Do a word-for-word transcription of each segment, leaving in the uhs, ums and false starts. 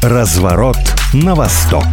Разворот на восток.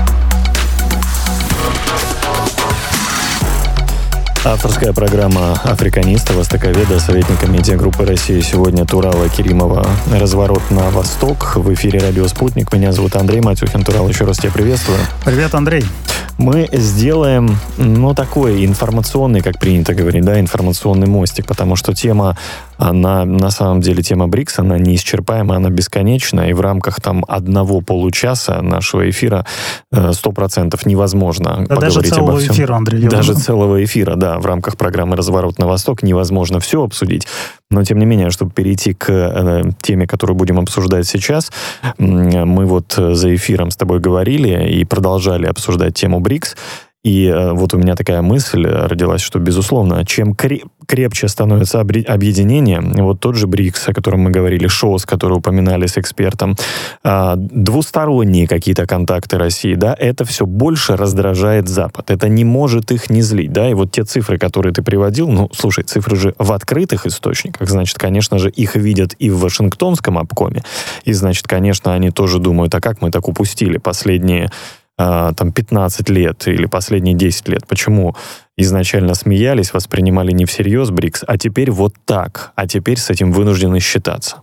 Авторская программа африканиста, востоковеда, советника медиагруппы России сегодня Турала Керимова. Разворот на восток. В эфире радио «Спутник». Меня зовут Андрей Матюхин. Турал, еще раз тебя приветствую. Привет, Андрей. Мы сделаем, ну, такой информационный, как принято говорить, да, информационный мостик, потому что тема, она, на самом деле, тема БРИКС, она неисчерпаема, она бесконечна, и в рамках там одного получаса нашего эфира сто процентов невозможно да, поговорить даже целого обо всем. эфира, Андрей. Даже целого эфира, да, в рамках программы «Разворот на восток» невозможно все обсудить. Но, тем не менее, чтобы перейти к э, теме, которую будем обсуждать сейчас, мы вот за эфиром с тобой говорили и продолжали обсуждать тему БРИКС. И э, вот у меня такая мысль родилась, что, безусловно, чем креп- крепче становится обре- объединение, вот тот же БРИКС, о котором мы говорили, ШОС, который упоминали с экспертом, э, двусторонние какие-то контакты России, да, это все больше раздражает Запад. Это не может их не злить, да, и вот те цифры, которые ты приводил, ну, слушай, цифры же в открытых источниках, значит, конечно же, их видят и в Вашингтонском обкоме, и, значит, конечно, они тоже думают, а как мы так упустили последние там пятнадцать лет или последние десять лет, почему изначально смеялись, воспринимали не всерьез БРИКС, а теперь вот так, а теперь с этим вынуждены считаться?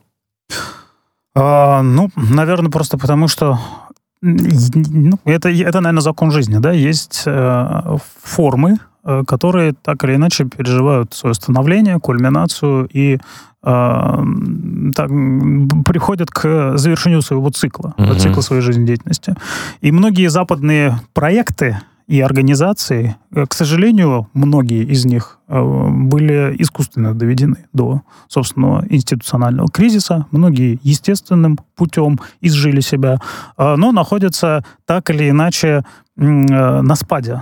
А, ну, наверное, просто потому что ну, это, это, наверное, закон жизни, да, есть э, формы, э, которые так или иначе переживают свое становление, кульминацию и так, приходят к завершению своего цикла, mm-hmm. цикла своей жизнедеятельности. И многие западные проекты и организации, к сожалению, многие из них были искусственно доведены до собственного институционального кризиса, многие естественным путем изжили себя, но находятся так или иначе на спаде.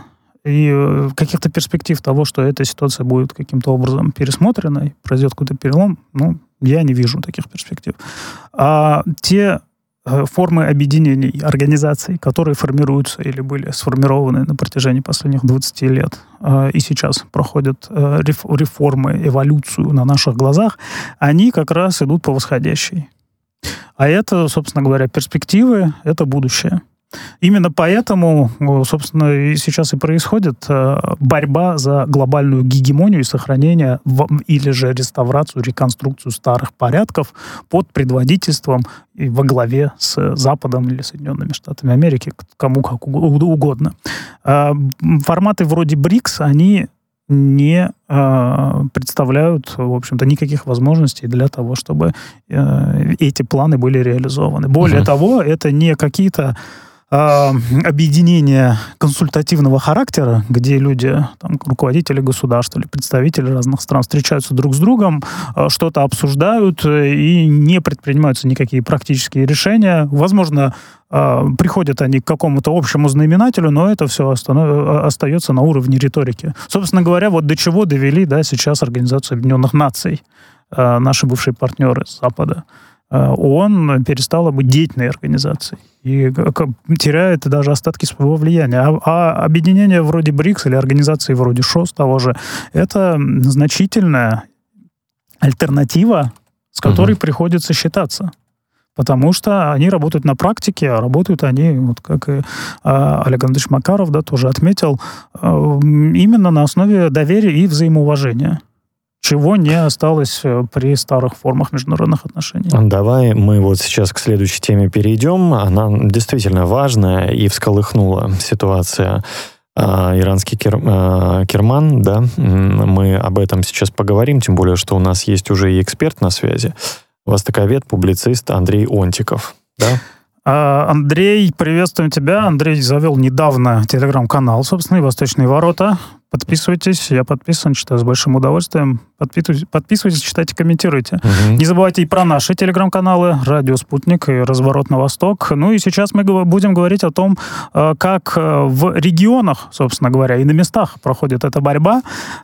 И каких-то перспектив того, что эта ситуация будет каким-то образом пересмотрена, и произойдет какой-то перелом, ну, я не вижу таких перспектив. А те формы объединений, организаций, которые формируются или были сформированы на протяжении последних двадцати лет, и сейчас проходят реформы, эволюцию на наших глазах, они как раз идут по восходящей. А это, собственно говоря, перспективы, это будущее. Именно поэтому, собственно, и сейчас и происходит борьба за глобальную гегемонию и сохранение или же реставрацию, реконструкцию старых порядков под предводительством и во главе с Западом или Соединенными Штатами Америки, кому как угодно. Форматы вроде БРИКС, они не э, представляют, в общем-то, никаких возможностей для того, чтобы э, эти планы были реализованы. Более uh-huh. того, это не какие-то э, объединения консультативного характера, где люди, там, руководители государств или представители разных стран встречаются друг с другом, э, что-то обсуждают и не предпринимаются никакие практические решения. Возможно, приходят они к какому-то общему знаменателю, но это все останов... остается на уровне риторики. Собственно говоря, вот до чего довели, да, сейчас Организацию Объединенных Наций, наши бывшие партнеры с Запада. ООН перестала быть деятельной организацией и теряет даже остатки своего влияния. А, а объединение вроде БРИКС или организации вроде ШОС того же, это значительная альтернатива, с которой угу. приходится считаться. Потому что они работают на практике, а работают они, вот как и а, Олег Андреевич Макаров, да, тоже отметил, а, именно на основе доверия и взаимоуважения, чего не осталось при старых формах международных отношений. Давай мы вот сейчас к следующей теме перейдем. Она действительно важная и всколыхнула ситуация. А, иранский кер, а, Керман, да, мы об этом сейчас поговорим, тем более, что у нас есть уже и эксперт на связи. Востоковед, публицист Андрей Онтиков, да? Андрей, приветствуем тебя. Андрей завел недавно телеграм-канал, собственно, и «Восточные ворота». Подписывайтесь, я подписан, читаю с большим удовольствием. Подписывайтесь, подписывайтесь, читайте, комментируйте. Угу. Не забывайте и про наши телеграм-каналы «Радио Спутник» и «Разворот на восток». Ну и сейчас мы будем говорить о том, как в регионах, собственно говоря, и на местах проходит эта борьба.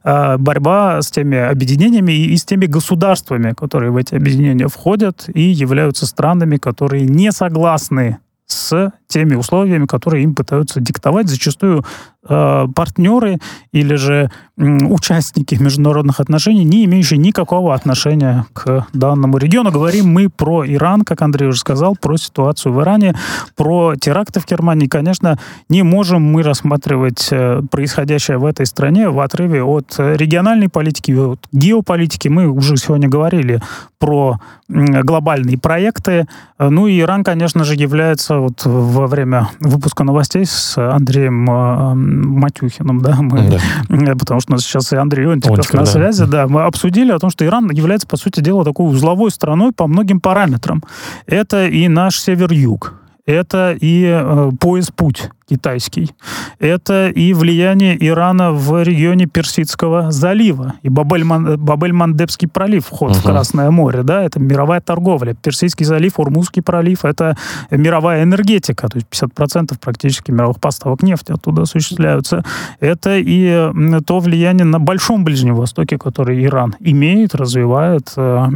Борьба с теми объединениями и с теми государствами, которые в эти объединения входят и являются странами, которые не согласны с теми условиями, которые им пытаются диктовать зачастую э, партнеры или же э, участники международных отношений, не имеющие никакого отношения к данному региону. Говорим мы про Иран, как Андрей уже сказал, про ситуацию в Иране, про теракты в Германии. Конечно, не можем мы рассматривать э, происходящее в этой стране в отрыве от региональной политики, от геополитики. Мы уже сегодня говорили про э, глобальные проекты. Ну и Иран, конечно же, является вот во время выпуска новостей с Андреем э, Матюхиным, да, мы, да, потому что у нас сейчас и Андрей Онтиков, Онтиков на да. связи, да, мы обсудили о том, что Иран является, по сути дела, такой узловой страной по многим параметрам. Это и наш север-юг, это и э, пояс-путь китайский. Это и влияние Ирана в регионе Персидского залива. И Бабель-Ман- Бабель-Мандебский пролив, вход uh-huh. в Красное море, да, это мировая торговля. Персидский залив, Ормузский пролив, это мировая энергетика, то есть пятьдесят процентов практически мировых поставок нефти оттуда осуществляются. Это и то влияние на Большом Ближнем Востоке, которое Иран имеет, развивает,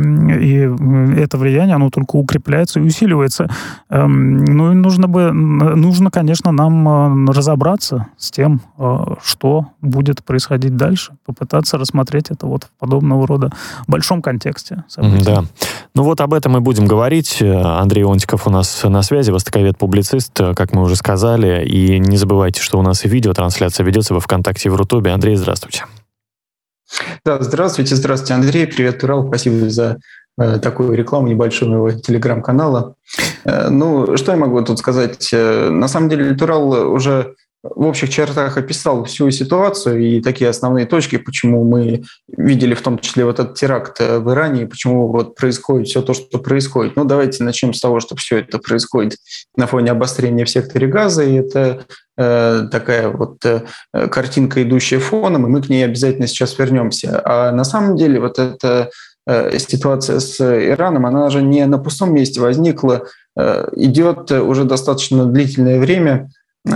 и это влияние, оно только укрепляется и усиливается. Ну и нужно бы, нужно, конечно, нам разобраться с тем, что будет происходить дальше, попытаться рассмотреть это вот в подобного рода большом контексте событий. Да. Ну вот об этом мы будем говорить. Андрей Онтиков у нас на связи, востоковед-публицист, как мы уже сказали. И не забывайте, что у нас и видеотрансляция ведется во ВКонтакте и в Рутубе. Андрей, здравствуйте. Да, здравствуйте, здравствуйте, Андрей. Привет, Урал. Спасибо за такую рекламу небольшую моего телеграм-канала. Ну, что я могу тут сказать? На самом деле, Литурал уже в общих чертах описал всю ситуацию и такие основные точки, почему мы видели в том числе вот этот теракт в Иране, и почему вот происходит все то, что происходит. Ну, давайте начнем с того, что все это происходит на фоне обострения в секторе Газа, и это э, такая вот э, картинка, идущая фоном, и мы к ней обязательно сейчас вернемся. А на самом деле вот эта э, ситуация с Ираном, она же не на пустом месте возникла, э, идет уже достаточно длительное время,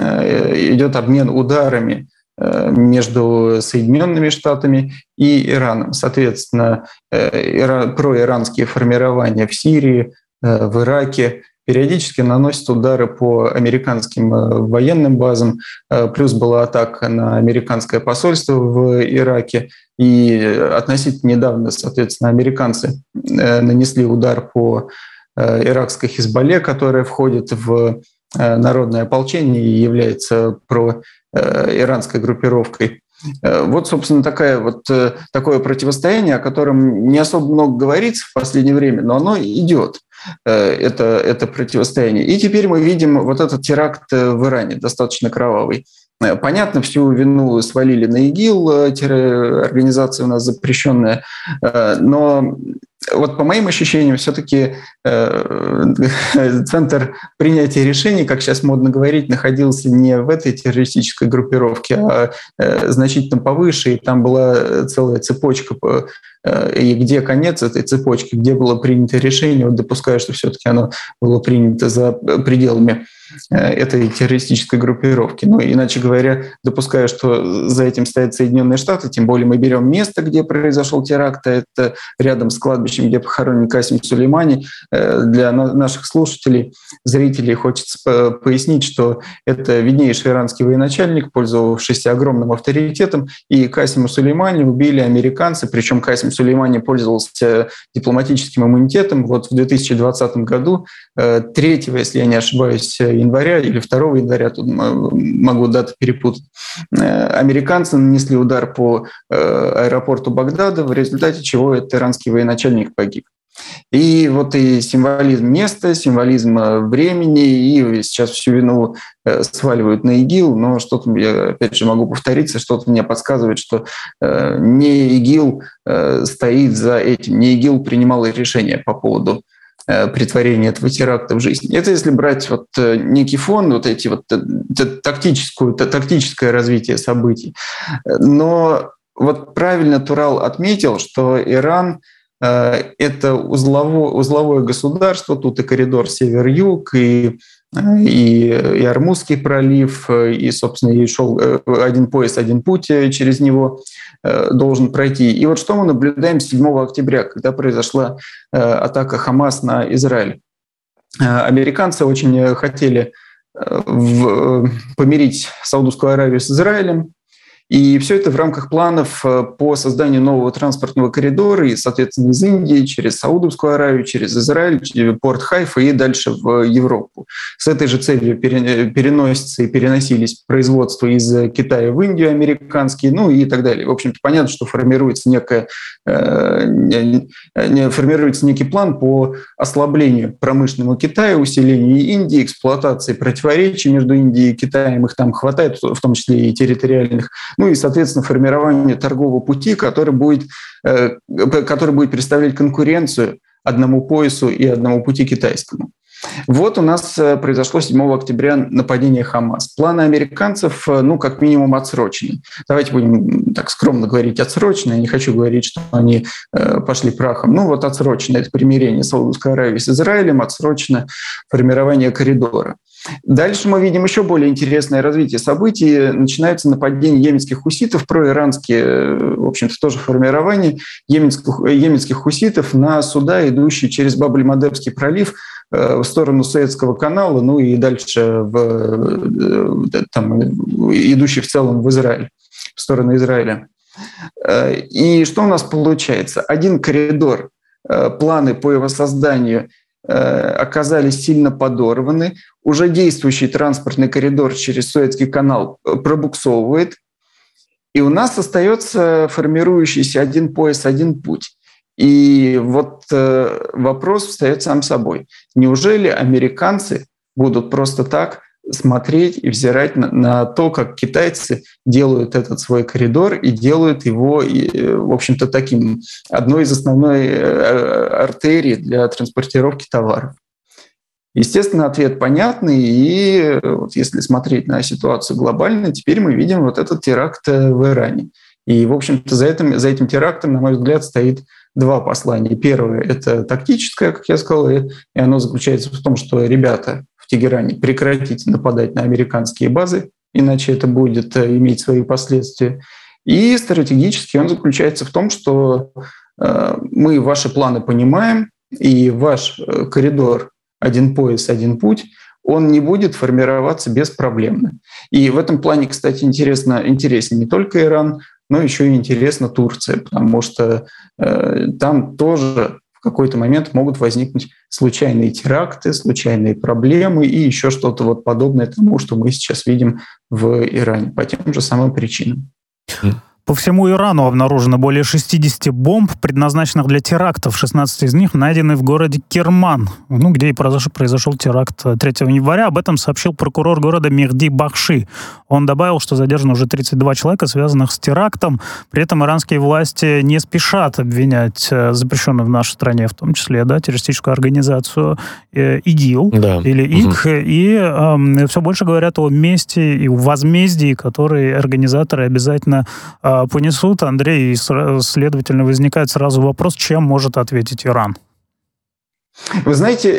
идет обмен ударами между Соединенными Штатами и Ираном. Соответственно, проиранские формирования в Сирии, в Ираке периодически наносят удары по американским военным базам. Плюс была атака на американское посольство в Ираке. И относительно недавно, соответственно, американцы нанесли удар по иракской Хизбалле, которая входит в народное ополчение и является проиранской группировкой. Вот, собственно, такая вот, такое противостояние, о котором не особо много говорится в последнее время, но оно идет, это, это противостояние. И теперь мы видим вот этот теракт в Иране, достаточно кровавый. Понятно, всю вину свалили на ИГИЛ, организация у нас запрещенная, но вот по моим ощущениям, все-таки центр принятия решений, как сейчас модно говорить, находился не в этой террористической группировке, а значительно повыше, и там была целая цепочка, и где конец этой цепочки, где было принято решение, вот допускаю, что все-таки оно было принято за пределами этой террористической группировки. Ну, иначе говоря, допускаю, что за этим стоят Соединенные Штаты, тем более мы берем место, где произошел теракт, а это рядом с кладбищем, где похоронен Касим Сулеймани. Для наших слушателей, зрителей хочется пояснить, что это виднейший иранский военачальник, пользовавшийся огромным авторитетом, и Касима Сулеймани убили американцы, причем Касим Сулеймани пользовался дипломатическим иммунитетом. Вот в две тысячи двадцатом году, третьего, если я не ошибаюсь, января или второго января, тут могу дату перепутать, американцы нанесли удар по аэропорту Багдада, в результате чего этот иранский военачальник погиб. И вот и символизм места, символизм времени, и сейчас всю вину сваливают на ИГИЛ, но что-то, я опять же могу повториться, что-то мне подсказывает, что не ИГИЛ стоит за этим, не ИГИЛ принимал решение по поводу притворения этого теракта в жизнь. Это если брать вот некий фон, вот эти вот тактическую, тактическое развитие событий. Но вот правильно Турал отметил, что Иран — это узловое, узловое государство, тут и коридор север-юг, и, и, и Ормузский пролив, и, собственно, и шел один пояс, один путь через него должен пройти. И вот что мы наблюдаем седьмого октября, когда произошла атака Хамас на Израиль. Американцы очень хотели в, помирить Саудовскую Аравию с Израилем. И все это в рамках планов по созданию нового транспортного коридора, и, соответственно, из Индии через Саудовскую Аравию, через Израиль, через порт Хайфа и дальше в Европу. С этой же целью переносятся и переносились производства из Китая в Индию американские, ну и так далее. В общем-то, понятно, что формируется, некая, формируется некий план по ослаблению промышленного Китая, усилению Индии, эксплуатации противоречий между Индией и Китаем. Их там хватает, в том числе и территориальных. Ну и, соответственно, формирование торгового пути, который будет, который будет представлять конкуренцию одному поясу и одному пути китайскому. Вот у нас произошло седьмого октября нападение Хамас. Планы американцев, ну, как минимум, отсрочены. Давайте будем так скромно говорить отсрочены. Я не хочу говорить, что они пошли прахом. Ну, вот отсрочено это примирение Саудовской Аравии с Израилем, отсрочено формирование коридора. Дальше мы видим еще более интересное развитие событий. Начинается нападение йеменских хуситов, проиранские, в общем-то, тоже формирование йеменских, йеменскских хуситов на суда, идущие через Баб-эль-Мандебский пролив в сторону Суэцкого канала, ну и дальше в, там, идущий в целом в Израиль, в сторону Израиля. И что у нас получается? Один коридор, планы по его созданию оказались сильно подорваны. Уже действующий транспортный коридор через Суэцкий канал пробуксовывает. И у нас остается формирующийся один пояс, один путь. И вот вопрос встает сам собой. Неужели американцы будут просто так смотреть и взирать на, на то, как китайцы делают этот свой коридор и делают его, и, в общем-то, таким одной из основной артерий для транспортировки товаров? Естественно, ответ понятный, и вот если смотреть на ситуацию глобально, теперь мы видим вот этот теракт в Иране. И, в общем-то, за этим, за этим терактом, на мой взгляд, стоит два послания. Первое – это тактическое, как я сказал, и оно заключается в том, что ребята в Тегеране прекратите нападать на американские базы, иначе это будет иметь свои последствия. И стратегически он заключается в том, что мы ваши планы понимаем, и ваш коридор «один пояс, один путь», он не будет формироваться беспроблемно. И в этом плане, кстати, интересно, интересен не только Иран, но еще и интересна Турция, потому что э, там тоже в какой-то момент могут возникнуть случайные теракты, случайные проблемы и еще что-то вот подобное тому, что мы сейчас видим в Иране по тем же самым причинам. По всему Ирану обнаружено более шестьдесят бомб, предназначенных для терактов. шестнадцать из них найдены в городе Керман, ну, где и произошел, произошел теракт третьего января. Об этом сообщил прокурор города Мехди Бахши. Он добавил, что задержано уже тридцать два человека, связанных с терактом. При этом иранские власти не спешат обвинять запрещенную в нашей стране, в том числе, да, террористическую организацию э, ИДИЛ, да. или ИК. Угу. И э, все больше говорят о мести и возмездии, которые организаторы обязательно э, понесут. Андрей, и, следовательно, возникает сразу вопрос, чем может ответить Иран? Вы знаете,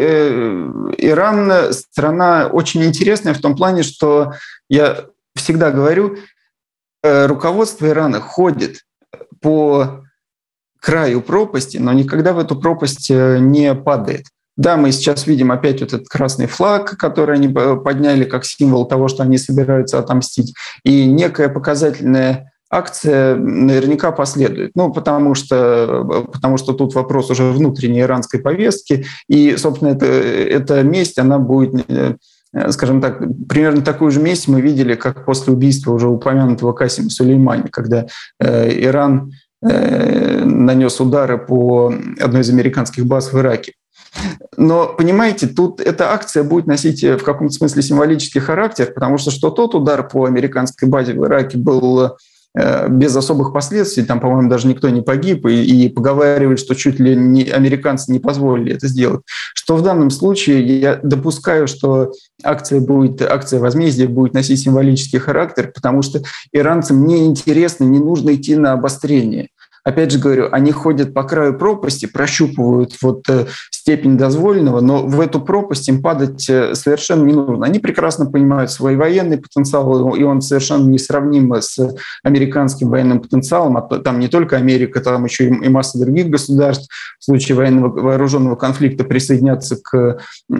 Иран страна очень интересная в том плане, что я всегда говорю, руководство Ирана ходит по краю пропасти, но никогда в эту пропасть не падает. Да, мы сейчас видим опять вот этот красный флаг, который они подняли как символ того, что они собираются отомстить, и некая показательная акция наверняка последует. Ну, потому что, потому что тут вопрос уже внутренней иранской повестки, и, собственно, это, эта месть, она будет, скажем так, примерно такую же месть мы видели, как после убийства уже упомянутого Касима Сулеймани, когда э, Иран э, нанес удары по одной из американских баз в Ираке. Но, понимаете, тут эта акция будет носить в каком-то смысле символический характер, потому что что тот удар по американской базе в Ираке был без особых последствий, там, по-моему, даже никто не погиб, и, и поговаривают, что чуть ли не американцы не позволили это сделать. Что в данном случае я допускаю, что акция, будет, акция возмездия будет носить символический характер, потому что иранцам не интересно, не нужно идти на обострение. опять же говорю, они ходят по краю пропасти, прощупывают вот степень дозволенного, но в эту пропасть им падать совершенно не нужно. Они прекрасно понимают свой военный потенциал, и он совершенно несравним с американским военным потенциалом. Там не только Америка, там еще и масса других государств в случае военного вооруженного конфликта присоединятся к,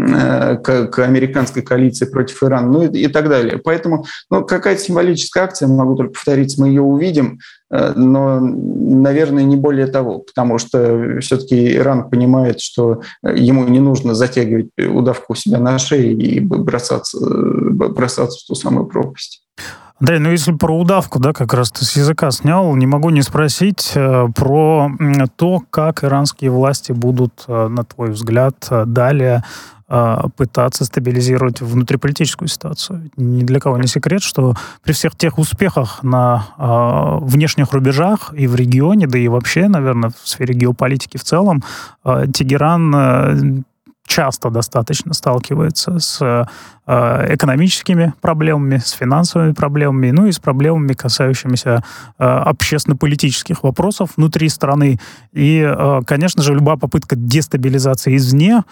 к, к американской коалиции против Ирана, ну и, и так далее. Поэтому ну, какая-то символическая акция, могу только повторить, мы ее увидим, но, наверное, не более того, потому что все-таки Иран понимает, что ему не нужно затягивать удавку у себя на шее и бросаться, бросаться в ту самую пропасть. Андрей, ну если про удавку, да, как раз ты с языка снял, не могу не спросить э, про то, как иранские власти будут, э, на твой взгляд, далее э, пытаться стабилизировать внутриполитическую ситуацию. Ни для кого не секрет, что при всех тех успехах на э, внешних рубежах и в регионе, да и вообще, наверное, в сфере геополитики в целом, э, Тегеран э, часто достаточно сталкивается с экономическими проблемами, с финансовыми проблемами, ну и с проблемами, касающимися общественно-политических вопросов внутри страны. И, конечно же, любая попытка дестабилизации извне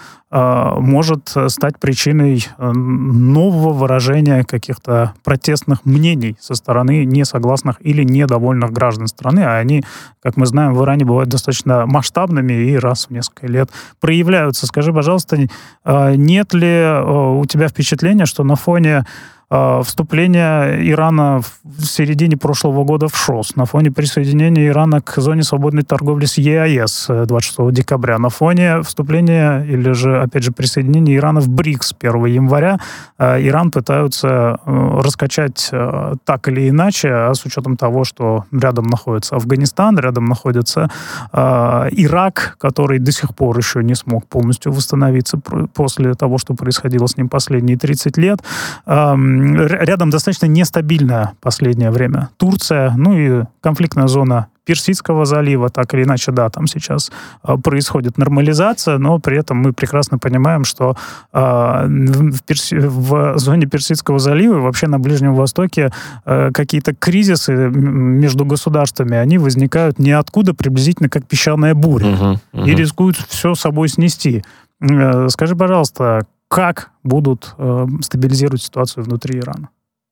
может стать причиной нового выражения каких-то протестных мнений со стороны несогласных или недовольных граждан страны, а они, как мы знаем, в Иране бывают достаточно масштабными и раз в несколько лет проявляются. Скажи, пожалуйста, нет ли у тебя впечатления, что на фоне э, вступления Ирана в середине прошлого года в ШОС, на фоне присоединения Ирана к зоне свободной торговли с ЕАЭС двадцать шестого декабря, на фоне вступления или же, опять же, присоединения Ирана в БРИКС первого января, э, Иран пытаются э, раскачать э, так или иначе, а с учетом того, что рядом находится Афганистан, рядом находится э, Ирак, который до сих пор еще не смог полностью восстановиться после того, что происходило с ним последние тридцать лет. Рядом достаточно нестабильное последнее время Турция, ну и конфликтная зона Персидского залива, так или иначе, да, там сейчас э, происходит нормализация, но при этом мы прекрасно понимаем, что э, в, Перси... в зоне Персидского залива и вообще на Ближнем Востоке э, какие-то кризисы между государствами, они возникают ниоткуда, приблизительно как песчаная буря, uh-huh, uh-huh. и рискуют все собой снести. Э, скажи, пожалуйста, как будут э, стабилизировать ситуацию внутри Ирана?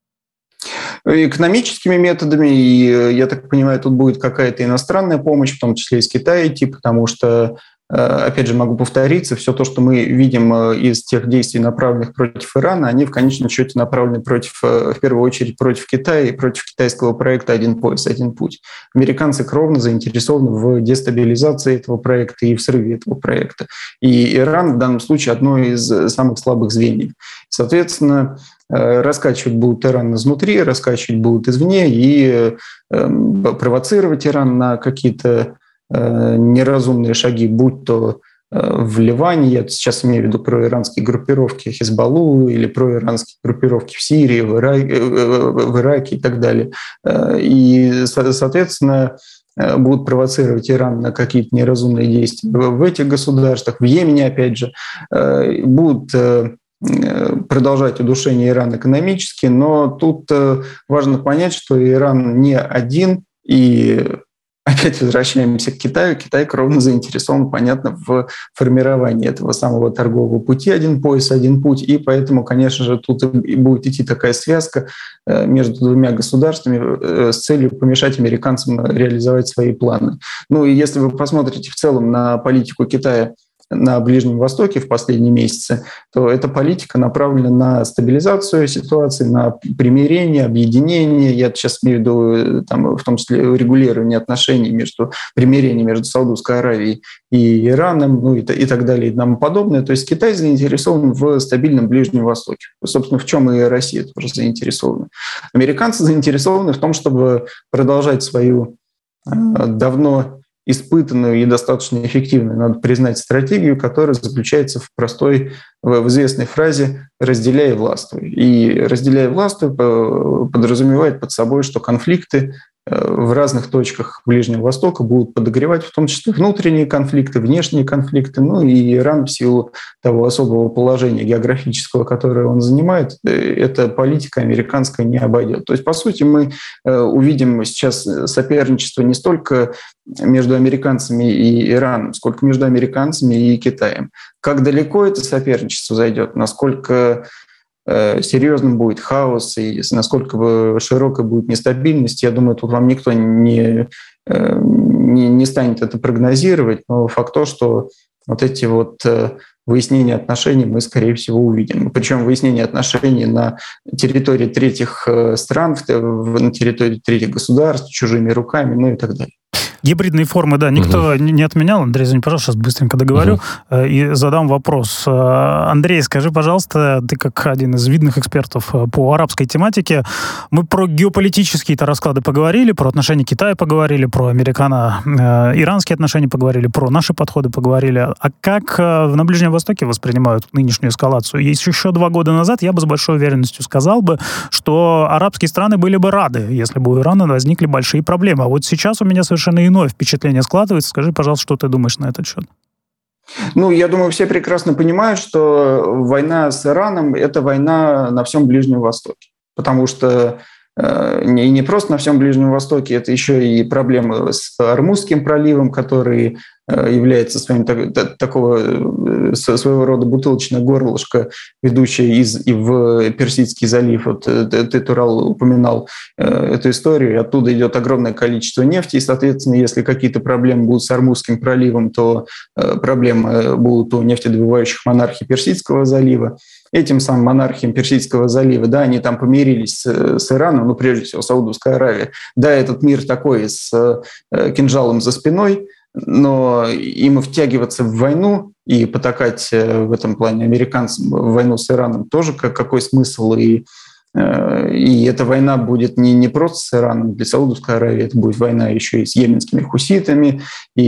Экономическими методами, и, я так понимаю, тут будет какая-то иностранная помощь, в том числе из Китая идти, потому что, опять же, могу повториться, все то, что мы видим из тех действий, направленных против Ирана, они в конечном счете направлены против, в первую очередь против Китая и против китайского проекта «Один пояс, один путь». Американцы кровно заинтересованы в дестабилизации этого проекта и в срыве этого проекта. И Иран в данном случае одно из самых слабых звеньев. Соответственно, раскачивать будут Иран изнутри, раскачивать будут извне и провоцировать Иран на какие-то неразумные шаги, будь то в Ливане, я сейчас имею в виду проиранские группировки Хизбаллу или проиранские группировки в Сирии, в Ираке, в Ираке и так далее. И, соответственно, будут провоцировать Иран на какие-то неразумные действия в этих государствах, в Йемене, опять же, будут продолжать удушение Ирана экономически, но тут важно понять, что Иран не один, и опять возвращаемся к Китаю. Китай кровно заинтересован, понятно, в формировании этого самого торгового пути «Один пояс, один путь», и поэтому, конечно же, тут и будет идти такая связка между двумя государствами с целью помешать американцам реализовать свои планы. Ну и если вы посмотрите в целом на политику Китая на Ближнем Востоке в последние месяцы, то эта политика направлена на стабилизацию ситуации, на примирение, объединение. Я сейчас имею в виду, там, в том числе, регулирование отношений между примирением между Саудовской Аравией и Ираном, ну и, и так далее и тому подобное. То есть Китай заинтересован в стабильном Ближнем Востоке. Собственно, в чем и Россия тоже заинтересована. Американцы заинтересованы в том, чтобы продолжать свою э, давно испытанную и достаточно эффективную, надо признать, стратегию, которая заключается в простой, в известной фразе «разделяй и властвуй». И «разделяй и властвуй» подразумевает под собой, что конфликты в разных точках Ближнего Востока будут подогревать, в том числе внутренние конфликты, внешние конфликты. Ну и Иран в силу того особого положения географического, которое он занимает, эта политика американская не обойдет. То есть, по сути, мы увидим сейчас соперничество не столько между американцами и Ираном, сколько между американцами и Китаем. Как далеко это соперничество зайдет, насколько серьезным будет хаос и насколько широкая будет нестабильность, я думаю, тут вам никто не, не, не станет это прогнозировать, но факт то, что вот эти вот выяснения отношений мы, скорее всего, увидим. Причем выяснение отношений на территории третьих стран, на территории третьих государств, чужими руками, ну и так далее. Гибридные формы, да, никто угу. не отменял. Андрей, извини, пожалуйста, сейчас быстренько договорю угу. и задам вопрос. Андрей, скажи, пожалуйста, ты как один из видных экспертов по арабской тематике, мы про геополитические-то расклады поговорили, про отношения Китая поговорили, про американо-иранские отношения поговорили, про наши подходы поговорили. А как на Ближнем Востоке воспринимают нынешнюю эскалацию? Если еще два года назад я бы с большой уверенностью сказал бы, что арабские страны были бы рады, если бы у Ирана возникли большие проблемы. А вот сейчас у меня совершенно иное впечатление складывается. Скажи, пожалуйста, что ты думаешь на этот счет? Ну, я думаю, все прекрасно понимают, что война с Ираном – это война на всем Ближнем Востоке. Потому что э, не, не просто на всем Ближнем Востоке, это еще и проблемы с Ормузским проливом, который э, является своим так, так, такого своего рода бутылочное горлышко, ведущее из и в Персидский залив. Вот ты, Турал, упоминал э, эту историю. Оттуда идет огромное количество нефти, и, соответственно, если какие-то проблемы будут с Ормузским проливом, то э, проблемы будут у нефтедобывающих монархий Персидского залива. Этим самым монархиям Персидского залива, да, они там помирились с, с Ираном, ну, прежде всего, Саудовская Аравия. Да, этот мир такой с э, кинжалом за спиной, но им втягиваться в войну и потакать в этом плане американцам в войну с Ираном тоже какой смысл? И, э, и эта война будет не, не просто с Ираном, для Саудовской Аравии это будет война еще и с йеменскими хуситами,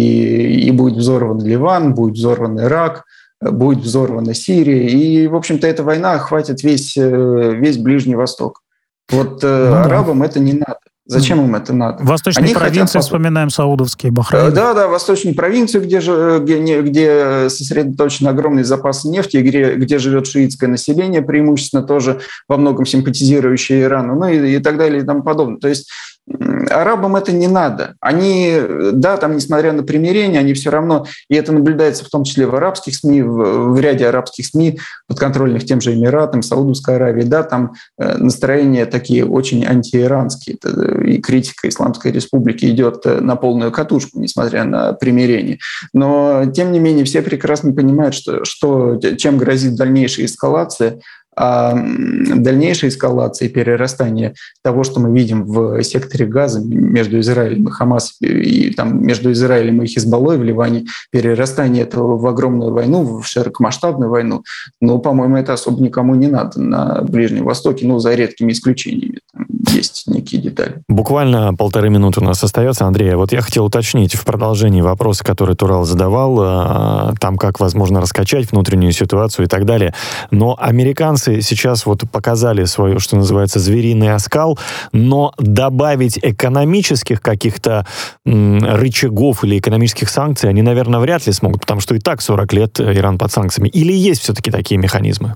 и, и будет взорван Ливан, будет взорван Ирак, будет взорвана Сирия, и, в общем-то, эта война охватит весь, весь Ближний Восток. Вот ну, арабам да. это не надо. Зачем им это надо? Восточные Они провинции, хотят... вспоминаем, саудовские, Бахрейн. Да, да, восточные провинции, где, где, где сосредоточен огромный запас нефти, где, где живет шиитское население, преимущественно тоже во многом симпатизирующее Ирану, ну и, и так далее и тому подобное. То есть арабам это не надо. Они, да, там, несмотря на примирение, они все равно, и это наблюдается в том числе в арабских СМИ, в, в ряде арабских СМИ, подконтрольных тем же Эмиратам, Саудовской Аравии, да, там настроения такие очень антииранские, и критика Исламской Республики идет на полную катушку, несмотря на примирение. Но, тем не менее, все прекрасно понимают, что, что чем грозит дальнейшая эскалация. А дальнейшая эскалация и перерастание того, что мы видим в секторе Газа между Израилем и Хамас, и там между Израилем и Хизбаллой в Ливане, перерастание этого в огромную войну, в широкомасштабную войну, ну, по-моему, это особо никому не надо на Ближнем Востоке, ну, за редкими исключениями. Там есть некие детали. Буквально полторы минуты у нас остается, Андрей. Вот я хотел уточнить в продолжении вопроса, который Турал задавал, там как возможно раскачать внутреннюю ситуацию и так далее. Но американцы сейчас вот показали свое, что называется, звериный оскал, но добавить экономических каких-то м, рычагов или экономических санкций они, наверное, вряд ли смогут, потому что и так сорок лет Иран под санкциями. Или есть все-таки такие механизмы?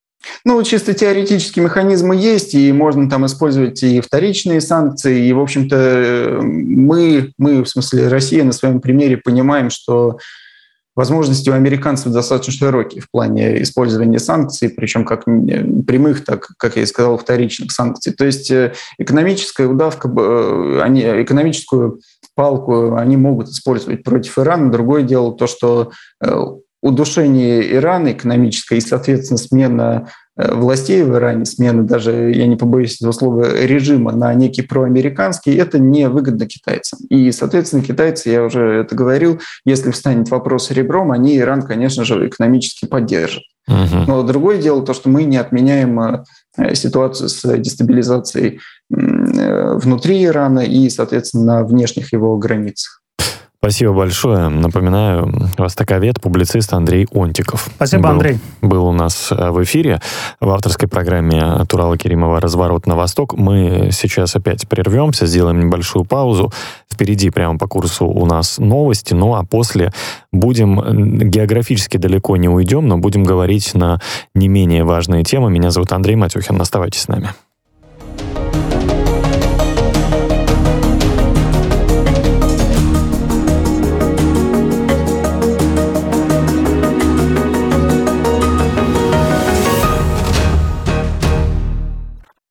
Ну, чисто теоретические механизмы есть, и можно там использовать и вторичные санкции, и, в общем-то, мы, мы, в смысле Россия, на своем примере понимаем, что возможности у американцев достаточно широкие в плане использования санкций, причем как прямых, так, как я и сказал, вторичных санкций. То есть экономическая удавка, они, экономическую палку они могут использовать против Ирана. Другое дело то, что удушение Ирана экономическое и, соответственно, смена властей в Иране, смена даже, я не побоюсь этого слова, режима на некий проамериканский, это невыгодно китайцам. И, соответственно, китайцы, я уже это говорил, если встанет вопрос ребром, они Иран, конечно же, экономически поддержат. Uh-huh. Но другое дело то, что мы не отменяем ситуацию с дестабилизацией внутри Ирана и, соответственно, на внешних его границах. Спасибо большое. Напоминаю, востоковед, публицист Андрей Онтиков. Спасибо, был, Андрей. Был у нас в эфире в авторской программе Турала Керимова «Разворот на восток». Мы сейчас опять прервемся, сделаем небольшую паузу. Впереди прямо по курсу у нас новости, ну а после будем географически далеко не уйдем, но будем говорить на не менее важные темы. Меня зовут Андрей Матюхин. Оставайтесь с нами.